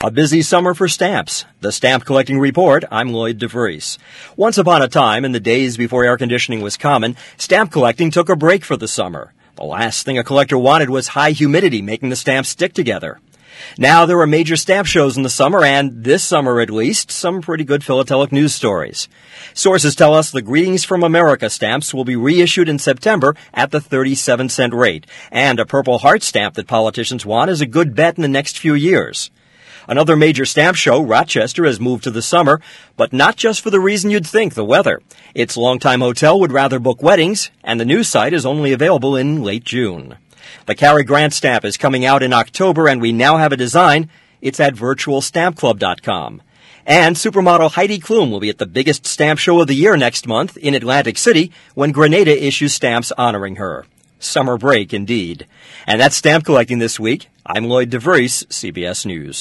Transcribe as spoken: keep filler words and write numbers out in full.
A busy summer for stamps. The Stamp Collecting Report, I'm Lloyd DeVries. Once upon a time, in the days before air conditioning was common, stamp collecting took a break for the summer. The last thing a collector wanted was high humidity making the stamps stick together. Now there are major stamp shows in the summer, and this summer at least, some pretty good philatelic news stories. Sources tell us the Greetings from America stamps will be reissued in September at the thirty-seven cent rate, and a Purple Heart stamp that politicians want is a good bet in the next few years. Another major stamp show, Rochester, has moved to the summer, but not just for the reason you'd think, the weather. Its longtime hotel would rather book weddings, and the new site is only available in late June. The Cary Grant stamp is coming out in October, and we now have a design. It's at virtual stamp club dot com. And supermodel Heidi Klum will be at the biggest stamp show of the year next month in Atlantic City when Grenada issues stamps honoring her. Summer break, indeed. And that's stamp collecting this week. I'm Lloyd DeVries, C B S News.